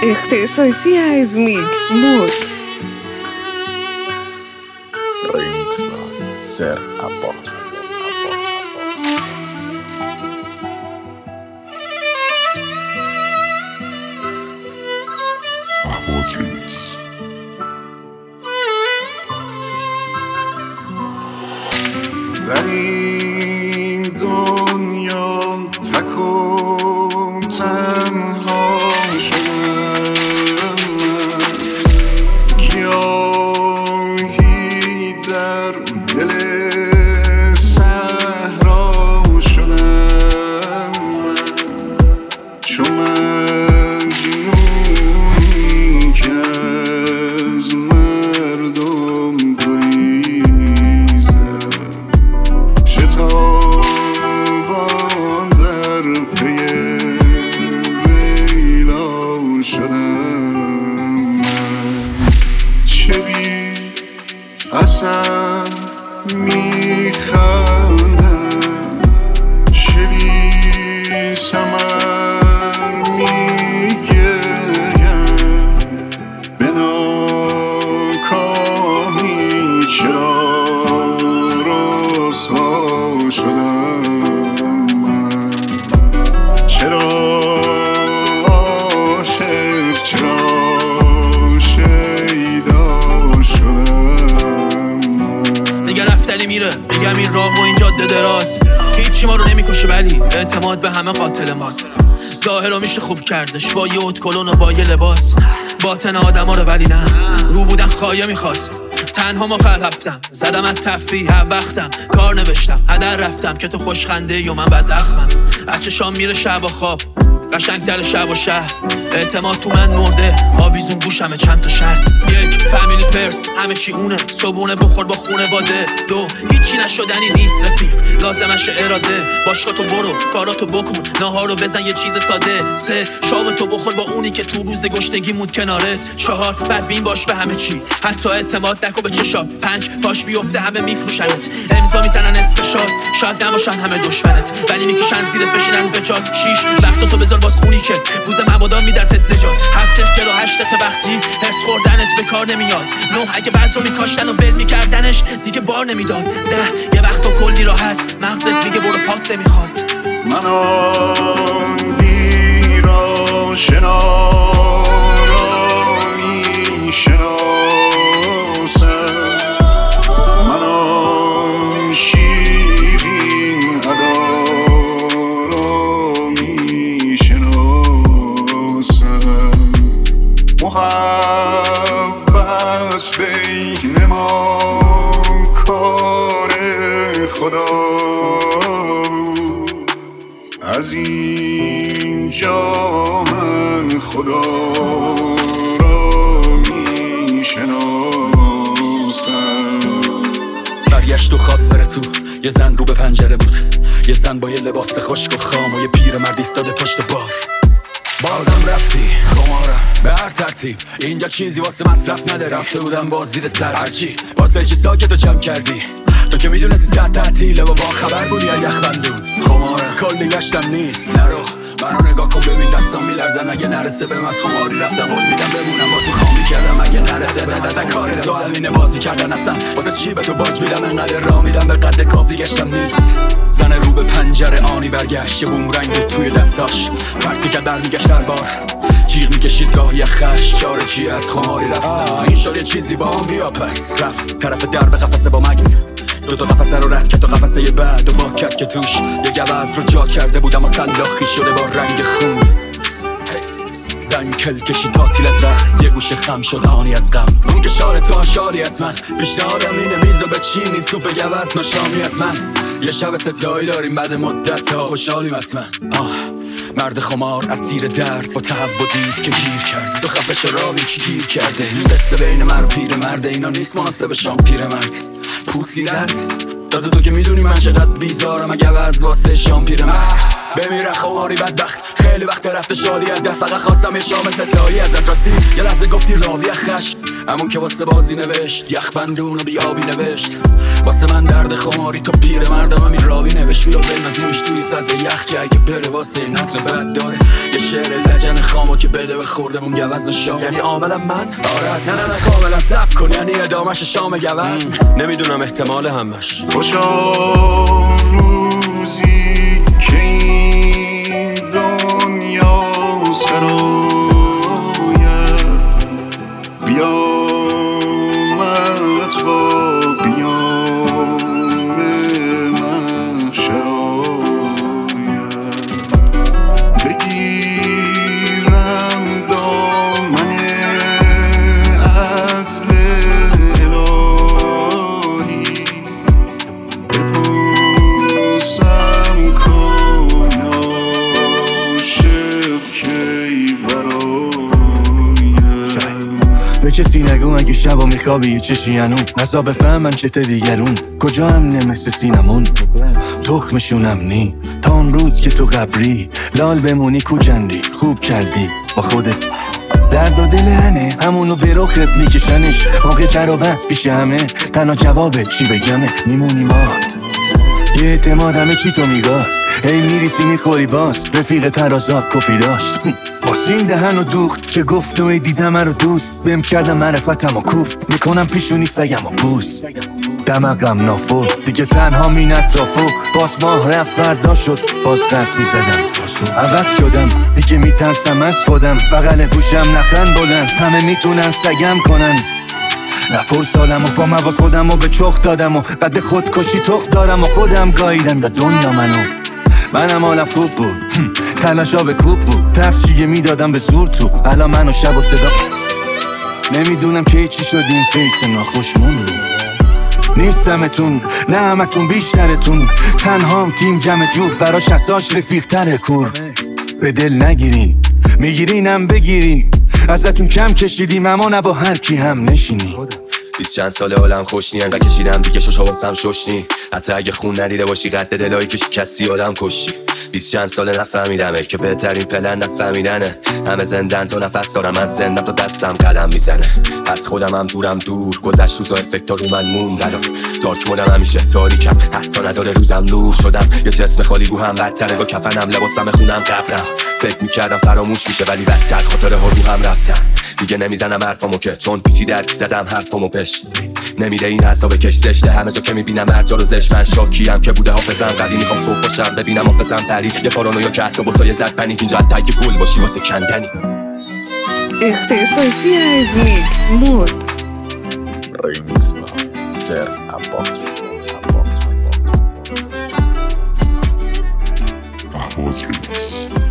اختصاصی از میکس مود. ریمیکس بای سر عباس. عباس ریمیکس. در این دنیا تک و تنها شدم من، گیاهی در دل صحرا شدم من، چو مجنونی که از مردم شتابان در پی لیلا شدم من، چه بی اثر میخندم، چه بی ثمر میگریم، به ناکامی چرا رسوا شدم من، چرا عاشق، چرا شیدا شدم من. دیگه رفتنی میره، میگم این راه و این جاده دراز، هیچی ما رو نمیکشه ولی اعتماد به همه قاتل ماست. ظاهر رو میشه خوب کردش با یه اتکلون و با یه لباس، باطن آدم ها رو ولی نه، رو بودن خواهیه میخواست. تنها ما رفتم، زدم از تفریح وقتم، کار نوشتم هدر رفتم که تو خوشخنده یا من بداخمم. بچه شام میره شب و خواب، قشنگتر شب و شهر، اعتماد تو من مرده، آویزون گوشمه چند تا شرط. یک، فامیلی فرست، همه چی اونه، صبونه بخور با خونه باده. دو، هیچی نشدنی نیست رفیق، لازمش اراده، باشگاه تو برو، کاراتو بکن، ناهارو بزن یه چیز ساده. سه، شام تو بخور با اونی که تو روز گشتگی مود کنارت. چهار، بدبین باش به همه چی، حتی اعتماد نکن به چشات. پنج، پاش بیفته همه میفروشنت، امضا میزنن استشاد، شاید نباشن همه دشمنت ولی میکشن زیرت بشینن به جات. شیش، وقتاتو بذار باز اونی که روز مبادا میدتت نجات. هفتت گرو، هشتت وقتی حس خوردنت به کار نمیاد. نه، اگه بعض رو میکاشتن و ول میکردنش دیگه بار نمیداد. ده، یه وقتا کلی را هست مغزت میگه برو پات نمیخواد. من آن بی‌راشنا را میشناسم، من آن شیرین ادا را میشناسم. محبت بین ما کار خدا، از اینجا من خدا را میشناسم. برگشت و خواست بره تو، یه زن رو به پنجره بود، یه زن با یه لباس خشک و خام و یه پیر مرد ایستاده پشت بار. بازم رفتی خمارم به هر ترتیب، اینجا چیزی واسه مصرف نده، رفته بودم باز زیر سر هرچی واسه چی ساکت و جمع کردی. تو که میدونستی زد تعطیله و با خبر بودی یا یخبندون. خمارم کلی گشتم نیست، نرو منو نگاه کن ببین دستام میلرزن، اگه نرسه بهم از خماری رفتم قول میدم بمونم با تو خامی کردم، اگه نرسه بهم اصلا کار تو همینه بازی کردن اصلا واسه چی به تو باج میدم، انقدر راه میدم به قد کافی گشتم نیست. زن رو به پنجره آنی برگشت، یه بومرنگ بود توی دستاش، پرت میکرد در میگشت هر بار، جیغ میکشید گاهی خش، چاره چی از خماری رفتم. این شد یه چیزی با هم بیا پس، رفت طرف در به قفسه با مکس، دو قفسه رو رد کرد تا قفسه بعد و وا کرد که توش یه گوز رو جا کرده بودم و سلاخی شده با رنگ خون. زن کل کشید تاتیل از رقص، یه گوشه خم شد آنی از غم. اون که شاره تو هم شاری حتما، پیشنهادم اینه میزو بچینید سوپ گوز نشامی از من. یه شب ستایی داریم بعد مدت تا خوشحالیم حتما. مرد خمار اسیر درد با تهوع دید که گیر کرد، دو خفش راوی که گیر کرده. این قصه بین من و پیر مرده، اینا نیست مناسب شام پیر مرد پوسیده است. تازه تو که میدونی من چقدر بیزارم، اگه وز واسه شام پیر مرد بمیره خواری بدبخت. خیلی وقت رفته شادی از در، فقط خواستم یه شام ستایی ازت. راستی یه لحظه گفتی راوی خش، همون که واسه بازی نوشت، یخبندون و بیابی نوشت. واسه من درد خماری تو پیر مردم همین راوی نوشت. بیا بنازیمش توی صد یخ که اگه بره واسه این نطر بد داره. یه شعر لجن خامو که بده به خوردمون گوزن شام. یعنی عاملم من؟ آره نه کاملا سب کن، یعنی ادامش شام گوزن. نمیدونم احتمال همش. خوشا روزی که این دنیا سراید بیامد با بیام محشراید بگیرم دامن عدل الهی بپوسم کن عاشق کی براید. به کسی نگو اگه شبا میخوابی یه چشی هنون نزا بفهم من چته دیگرون کجا هم نمست سینمون تخمشونم نی تا اون روز که تو قبری لال بمونی کوچندی خوب کردی با خودت. درد و دل هنه همونو به رخت میکشنش موقع جر بس پیش همه تنها جوابه چی بگمه میمونی مات. یه اعتماد همه چی تو میگاه هی میریسی میخوری باز رفیق ترازات کپی داشت باسین دهن و دوخت چه گفت و ای دیدم رو دوست بهم کردم معرفتم و کوفت میکنم پیشونی سگم و بوست دمقم نافو دیگه تنها مین اطرافو باز ماه رفت فردا شد باز قرد میزدم عوض شدم دیگه میترسم از خودم بغل گوشم نخن بلند همه میتونن سگم کنن نپر سالم و با مواد خودم و به چخ دادم و بعد به خودکشی تخ دارم و خودم گاییدم و دنیا منم حالم خوب بود تلاشا به کوب بود تفشیگه میدادم به زور تو الان من و شب و صدا نمیدونم که چی شد این فیس ناخوشمون بود نیستمتون نه همتون بیشترتون تنهام تیم جمع جور براش اساش رفیق تره کور به دل نگیرین میگیرینم بگیرین ازتون کم کشیدیم اما نه با هر کی هم نشینی 20 چند ساله حالم خوش نی انقدر کشیدم دیگه شوش حواسم شوش نی حتی اگه خون ندیده باشی قد دلایی که شکستی آدم کشی 20 چند ساله نفهمیدمه که بهترین پلن نفهمیدنه همه زندن تو نفس دارم از زندم تا دستم قلم میزنه از خودم هم دورم دور گذشت روزا افکتا رو من موندن دارک مودم همیشه تاریکم حتی نداره روزم نور شدم یه جسم خالی رو هم بدتره با کفنم لباسم خونم قبرم فکر میکردم فراموش میشه ولی بدتر خاطره ها رو هم رفتم دیگه نمیزنم حرفامو که چون پیچی درکی زدم حرفامو پشت نمیره این حساب کش زشته همه جا که میبینم هر جا رو زشت من شاکیم که بوده حافظم قوی میخوام صبح باشم ببینم حافظم پری یه پارانویا که حتی بسای زد پنیک اینجا حتی اگه گل باشی واسه کندنی اختصاصی از میکس مود Remix by Sir Abbas. Remix.